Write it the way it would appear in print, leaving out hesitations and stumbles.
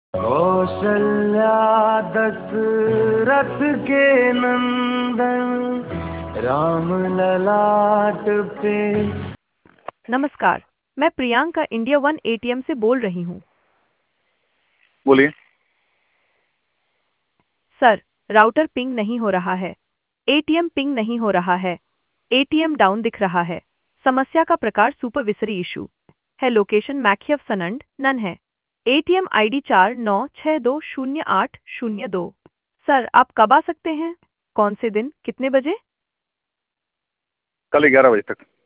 कौशल्या दशरथ के नंदन राम ललाट पे। नमस्कार, मैं प्रियंका इंडिया वन एटीएम से बोल रही हूँ। बोलिए। सर, राउटर पिंग नहीं हो रहा है। एटीएम पिंग नहीं हो रहा है। एटीएम डाउन दिख रहा है। समस्या का प्रकार सुपरविसरी इशू है। लोकेशन मैक्यव सनंड नन है। ATM ID 49620802। सर, आप कब आ सकते हैं? कौन से दिन, कितने बजे? कल 11 बजे तक।